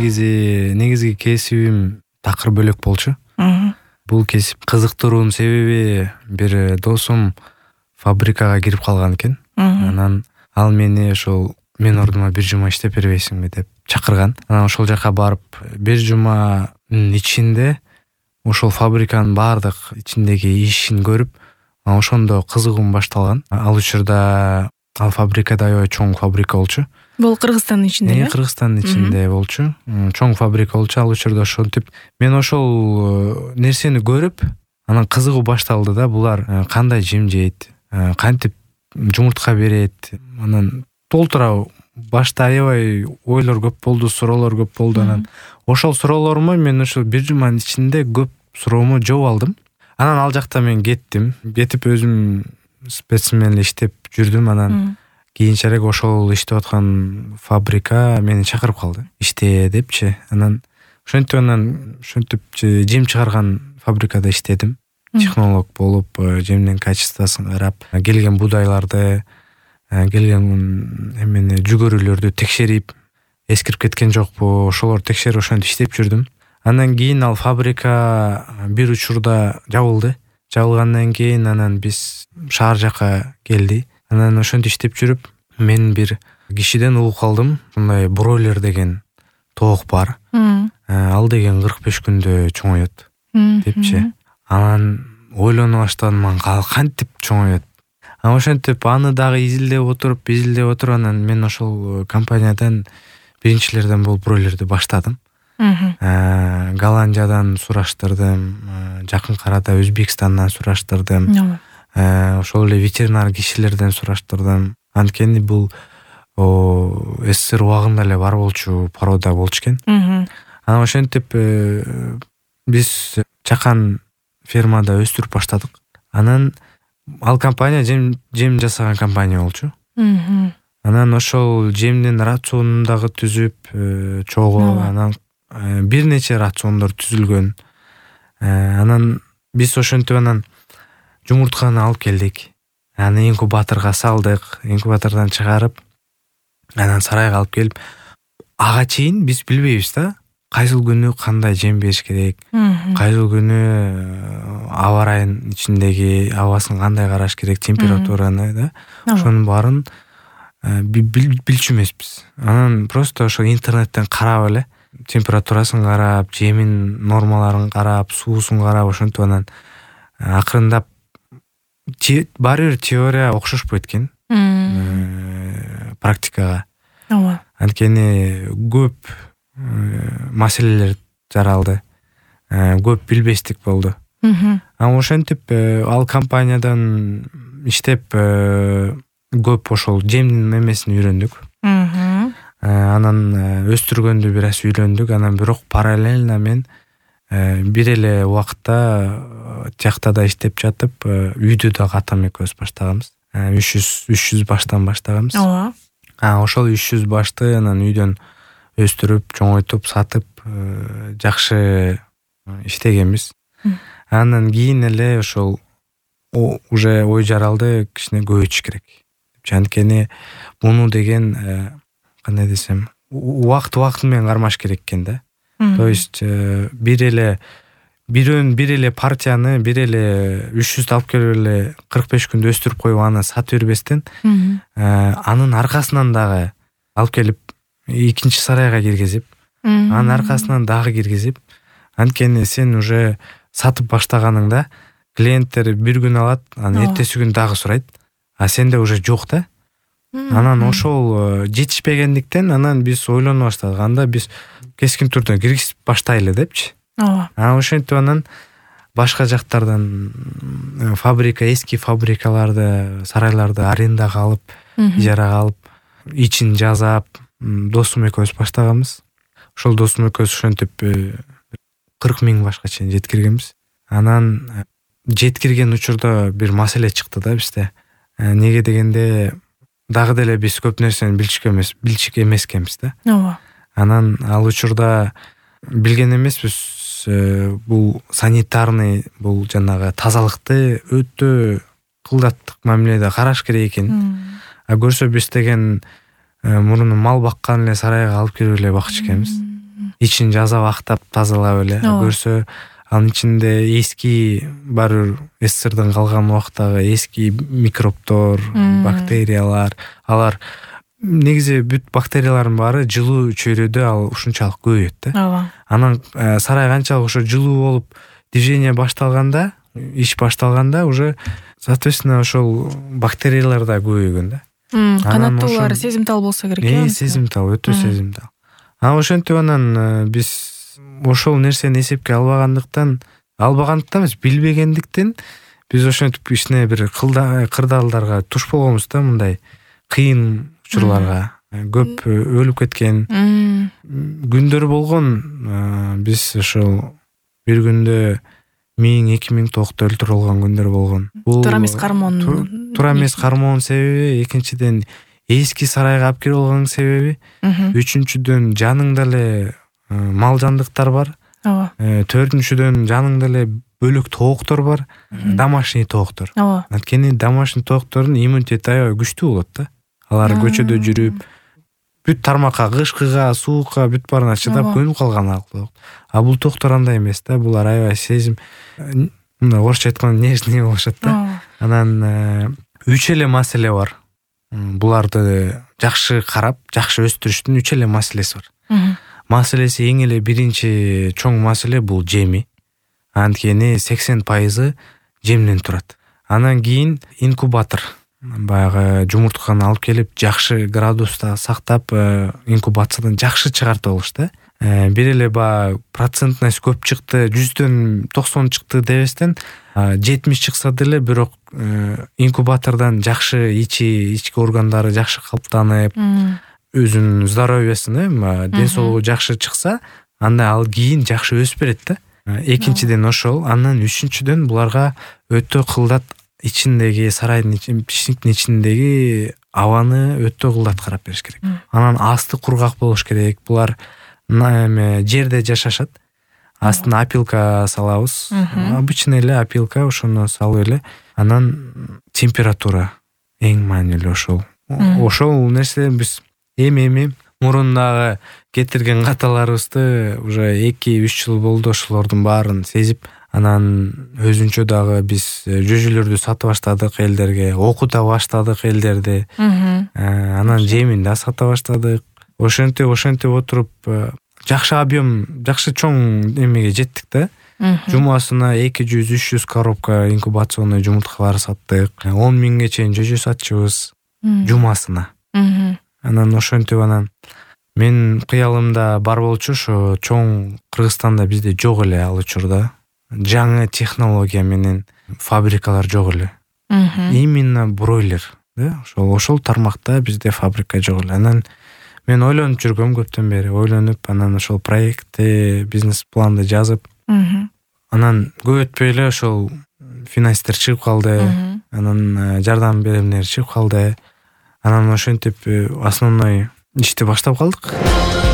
негизги кесибим такыр бөлөк болчу. Бул кесип кызыктыруунун себеби бир досум фабрикага кирип калган экен. Анан ал мени ошол мен ордума бир жума иштеп бербейсиңби деп чакырган. Анан ошол жака барып бир жуманын ичинде ошол фабриканын баардык ичиндеги ишин көрүп, ошондо кызыгуум башталган. Ал учурда ал фабрикада аябай чоң фабрика болчу. Бул Кыргызстандын ичинде? Кыргызстандын ичинде болчу. Чоң фабрика болчу. Ал учурда ошентип мен ошол нерсени көрүп, анан кызыгуу башталды да, булар кандай жем жейт, кантип жумуртка берет. Анан толтура башта аябай ойлор көп болду, суроолор көп болду. Анан ошол суроолорума мен ошол бир жуманын ичинде көп суроому жооп алдым. Анан ал жакта мен кеттим. Кетип өзүм спецмен эле иштеп жүрдүм. Анан кийинчерээк ошол иштеп аткан фабрика мени чакырып калды. Иште депчи. Анан ошентип жем чыгарган фабрикада иштедим. Технолог болуп, жемдин качествосын карап, келген будайларды, келген эмени жүгөрүлөрдү текшерип, эскирип кеткен жокпу, ошолорду текшерип ошентип иштеп жүрдүм. Андан кийин ал фабрика бир учурда жабылды. Жабылгандан кийин анан биз шаар жака келди. Анан ошентип иштеп жүрүп, мен бир кишиден угуп калдым. Мындай бройлер деген тоок бар. Ал деген 45 күндө чоңоет депчи. Анан ойлоно баштадым, кантип чоңоет. Ошентип аны дагы изилдеп отуруп, анан мен ошол компаниядан биринчилерден болуп бройлерди баштадым. Голландиядан сураштырдым, жакын арада Өзбекстандан сураштырдым. Ошол эле ветеринар кишилерден сураштырдым. Анткени бул СССР убагында эле бар болчу порода болчу экен. Анан ошентип биз чакан фермада өстүрүп баштадык. Анан ал компания жем жасаган компания болчу. Анан ошол жемдин рационун дагы түзүп, чогуу, анан бир нече рациондор түзүлгөн. Анан биз ошентип анан жумуртканы алып келдик. Аны инкубаторго салдык. Инкубатордон чыгарып, анан сарайга алып келип, ага чейин биз билбейбиз да, кайсыл күнү кандай жем бериш керек, кайсыл күнү аба ырайынын ичиндеги абасын кандай караш керек, температураны да, ошонун баарын билчү эмеспиз. Анан просто ошо интернеттен карап эле, температурасын карап, жемин нормаларын карап, суусун карап, ошентип анан акырындап баары бир теория окшошпойт экен практикага. Анткени көп маселелер жаралды, көп билбестик болду. Ошентип ал компаниядан иштеп көп ошол жемдин эмесин үйрөндүк. Анан өстүргөндү бир аз үйлөндүк. Анан бирок параллельно мен бир эле убакытта тияктада иштеп жатып, үйдү дагы атам экөөбүз баштаганбыз. 300 баштан баштаганбыз. Ошол 300 башты анан үйдөн өстүрүп, чоңойтуп, сатып жакшы иштегенбиз. Андан кийин эле ошол уже ой жаралды, кичине көбөйтүш керек. Анткени муну деген кандай десем, убакыт менен кармаш керек экен да. То есть бир эле партияны, бир эле 300 алып келип эле 45 күндө өстүрүп коюп аны сатып бербестен, анын аркасынан дагы алып келип экинчи сарайга киргизип, анын аркасынан дагы киргизип, анткени сен уже сатып баштаганыңда клиенттер бир күн алат, анан эртеси күн дагы сурайт, а сенде уже жок да. Анан ошол жетишпегендиктен анан биз ойлоно баштадык. Анда биз кескин түрдө киргизип баштайлы депчи. Ошентип анан башка жактардан эски фабрикаларды, сарайларды арендага алып, ижарага алып, ичин жасап, досум экөөбүз баштаганбыз. Ошол досум экөөбүз ошентип 40 000 башка чейин жеткиргенбиз. Анан жеткирген учурда бир маселе чыкты да бизде. Неге дегенде дагы деле биз көп нерсени билчүк эмес экенбиз да. Анан ал учурда билген эмеспиз, бул санитарный, бул жанагы тазалыкты өтө кылдаттык мамиледе караш керек экен. Көрсө биз деген мурун мал баккан эле сарайга алып келип эле бакчы экенбиз. ичин жазап актап тазалап эле көрсө анын ичинде эски баары бир СССРдин калган убактагы эски микробдор, бактериялар, алар негизи бүт бактериялардын баары жылуу чөйрөдө ал ушунчалык көбөйөт да. Ооба. Анан сарай канчалык ошо жылуу болуп движение башталганда, иш башталганда уже соответственно ошол бактериялар да көбөйгөн да. Канаттуулар сезимтал болсо керек. Сезимтал, өтө сезимтал. Ошентип анан биз ошол нерсени эсепке албагандыктан эмес, билбегендиктен биз ошентип кичине бир кырдаалдарга туш болгонбуз да, мындай кыйын учурларга. Көп өлүп кеткен күндөр болгон. Биз ошол бир күндө 1000-2000 тоокто өлтүрүп алган күндөр болгон. Бул туура эмес кармоонун себеби, экинчиден эски сарайга алып кирип алган себеби, үчүнчүдөн жаныңда эле мал жандыктар бар. Төртүнчүдөн жаныңда эле бөлөк тооктор бар, домашний тооктор. Анткени домашний тооктордун иммунитети аябай күчтүү болот да. Алар көчөдө жүрүп, бүт тармакка, кышкыга, суукка бүт баарына чыдап көнүп калган тоок. Бул тооктор андай эмес да, булар аябай сезим, мындай орусча айтканда нежный болушат да. Анан 3 эле маселе бар. Буларды жакшы карап, жакшы өстүрүштүн 3 эле маселеси бар. Маселеси эң эле биринчи чоң маселе бул жеми. Анткени 80% жемден турат. Анан кийин инкубатор. Баягы жумуртканы алып келип, жакшы градуста сактап, инкубациядан жакшы чыгартып алыш да. Бир эле процентность көп чыкты, 100дөн 90 чыкты дебестен, 70 чыкса деле бирок инкубатордон жакшы ички органдары жакшы калыптанып, өзүнүн здоровьясын, ден соолугу жакшы чыкса, анда ал кийин жакшы өсүп берет да. Экинчиден ошол, андан үчүнчүдөн буларга өтө кылдат ичиндеги, сарайдын пичниктин ичиндеги абаны өтө кылдат карап бериш керек. Анан асты кургак болуш керек. Булар жерде жашашат. Астына опилка салабыз. Обычный эле опилка, ошону салып эле. Анан температура эң маанилүү ошол. Ошол нерсе биз эми мурундагы кетирген каталарыбызды уже 2-3 жыл болду, ошолордун баарын сезип, анан өзүнчө дагы биз жүжүлөрдү сатып баштадык элдерге, окута баштадык элдерди. Анан жемин да сата баштадык. Ошентип отуруп жакшы объем, жакшы чоң эмеге жеттик да. Жумасына 200-300 коробка инкубационный жумурткалар саттык. 10 000ге чейин жөжө сатчыбыз жумасына. Анан ошентип мен кыялымда бар болчу, ошо чоң Кыргызстанда бизде жок эле ал учурда. Жаңы технология менен фабрикалар жок эле. Именно бройлер, да? Ошол тармакта бизде фабрика жок эле. Анан мен ойлонуп жүргөм көптөн бери, анан ошол проектти, бизнес-планды жазып, анан көп өтпөй эле ошол финанстер чыгып калды, анан жардам беремдер чыгып калды. Анан ошентип основной ишти баштап калдык.